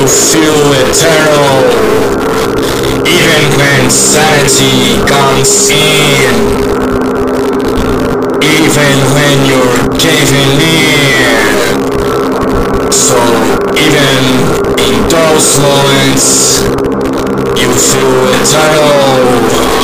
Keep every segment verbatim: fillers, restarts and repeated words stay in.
you feel eternal, even when sanity comes in, even when you're caving in. So even in those moments, you feel eternal.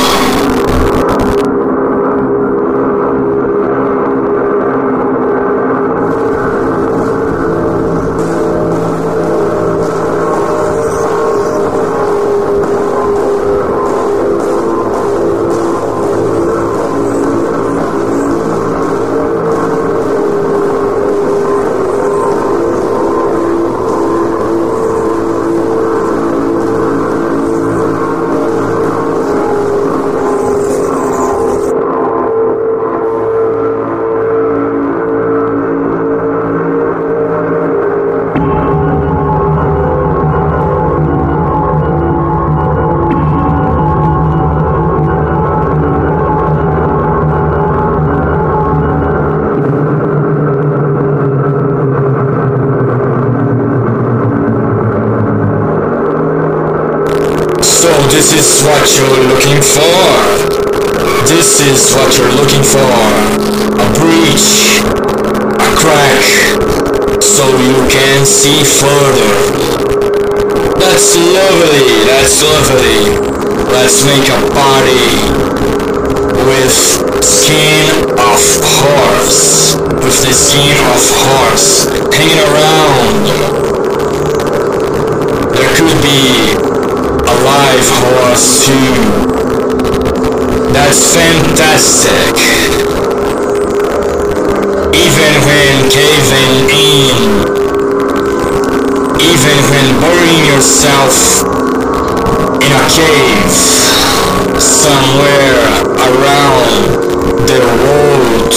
So this is what you're looking for. This is what you're looking for. A breach, a crack, so you can see further. That's lovely, that's lovely. Let's make a party with skin of horse. With the skin of horse hanging around. There could be a live horse too. That's fantastic. Even when caving in, even when burying yourself in a cave somewhere around the world.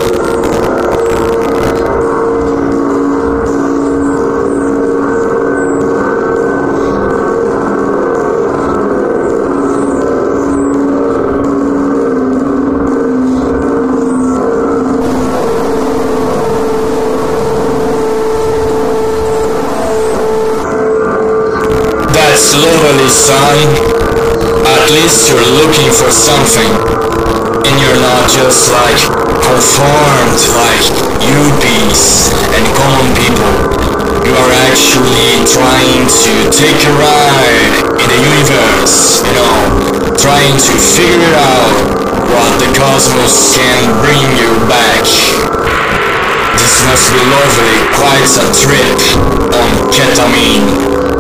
That's lovely, son. At least you're looking for something. And you're not just like conformed like newbies and common people. You are actually trying to take a ride in the universe, you know, trying to figure it out what the cosmos can bring you back. This must be lovely, quite a trip on ketamine.